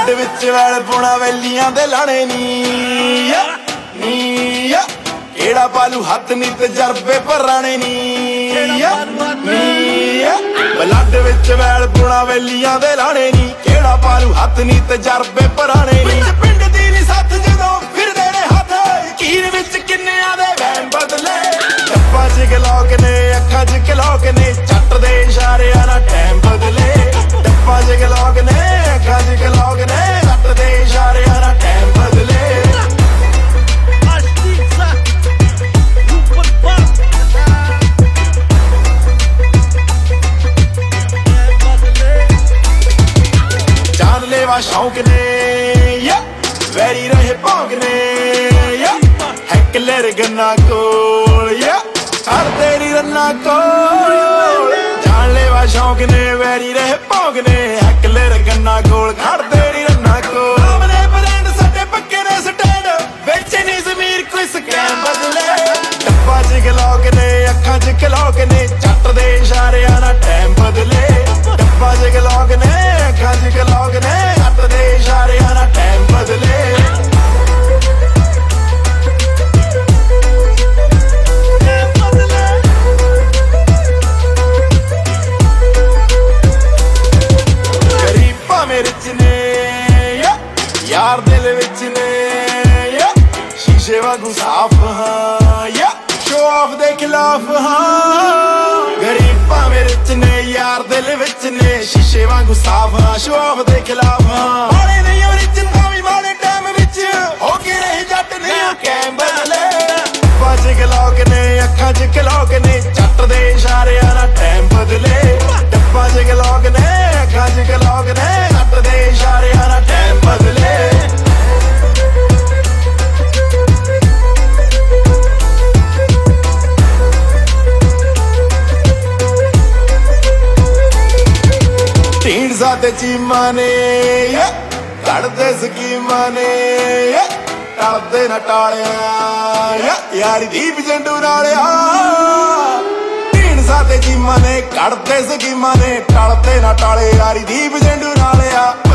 blood ਵਿੱਚ well ਪਾਉਣਾ ਵੈਲੀਆਂ ਦੇ ਲਾਣੇ ਨੀ ਕਿਹੜਾ ਪਾਲੂ ਹੱਥ ਨੀ ਤਜਰਬੇ ਪੁਰਾਣੇ ਨੀ ਬਲੱਡ ਵਿੱਚ ਵੈਲ ਪਾਉਣਾ ਵੈਲੀਆਂ ਦੇ ਲਾਣੇ ਨੀ ਕਿਹੜਾ ਪਾਲੂ ਹੱਥ ਨੀ ਤਜਰਬੇ ਪੁਰਾਣੇ ਨੀ ਪਿੰਡ ਦੀ ਨੀ ਸੱਥ ਜਦੋਂ ਫਿਰਦੇ ਨੇ ਹੱਥ ਕੀਰ ਵਿੱਚ ਕਿੰਨਿਆਂ ਦੇ ਵਹਿਮ ਬਦਲੇ ਡੱਬਾਂ 'ਚ ਗਲੋਕ ਨੇ ਅੱਖਾਂ 'ਚ ਕਲੋਕ ਨੇ ਜੱਟ ਦੇ ਇਸ਼ਾਰਿਆਂ ਨਾਲ ਟਾਈਮ ਬਦਲੇ ਡੱਬਾਂ 'ਚ ਗਲੋਕ ਨੇ ਅੱਖਾਂ 'ਚ ਕਲੋਕ ਨੇ ਜੱਟ ਦੇ ਇਸ਼ਾਰਿਆਂ ਨਾਲ ਟਾਈਮ ਬਦਲੇ ਜਾਨਲੇਵਾ ਸ਼ੌਂਕ ਨੇ ਵੈਰੀ ਰਹੇ ਭੌਂਕ ਨੇ ਹੈਕਲਰ ਗੰਨਾ ਕੋਲ ਹਰ ਤੇਰੀ ਰੰਨਾ ਕੋਲ ਜਾਨਲੇਵਾ ਸ਼ੌਂਕ ਨੇ ਵੈਰੀ ਰਹੇ ਭੌਂਕ ਨੇ ਹੈਕਲਰ ਗੰਨਾ ਕੋਲ ਹਰ ਤੇਰੀ ਰੰਨਾ ਕੋਲ ਆਪਣੇ ਬ੍ਰਾਂਡ ਸਾਡੇ ਪੱਕੇ ਨੇ ਸਟੈਂਡ ਵਿੱਚ ਨਹੀਂ ਜ਼ਮੀਰ ਕੋਈ ਸਕੈਮ ਬਦਲੇ ਡੱਬਾਂ 'ਚ ਗਲੋਕ ਨੇ ਅੱਖਾਂ 'ਚ ਕਲੋਕ ਨੇ ਜੱਟ ਦੇ ਇਸ਼ਾਰਿਆਂ ਨਾਲ ਟਾਈਮ ਬਦਲੇ ਡੱਬਾਂ 'ਚ ਗਲੋਕ ਨੇ ਅੱਖਾਂ 'ਚ ਕਲੋਕ ਨੇ ਜੱਟ ਦੇ ਇਸ਼ਾਰਿਆਂ ਨਾਲ ਟਾਈਮ ਬਦਲੇ यार दिल विच ने शीशे वांगू साफ हाँ शो ऑफ दे खिलाफ हाँ गरीब भावें रिच ने यार दिल विच ने शीशे वांगू साफ हाँ शो ऑफ दे खिलाफ हाँ माड़े नहीं हो रिच तावी माड़े टाइम विच हो के नहीं जट नहीं हो कैम बदले डब्बां 'च गलोक ने अखां 'च कलोक ने जट दे इशारियां नाल टाइम बदले डब्बां 'च गलोक ने अखां 'च कलोक ने जट दे इशारियां नाल टाइम बदले साते चीमा ने कड़ते स्कीमा ने टलते न टालिया यारी दीप जंडू नालिया तीन साते चीमा ने कड़ते स्कीमा ने टलते न टाले यारी दीप जंडू नालिया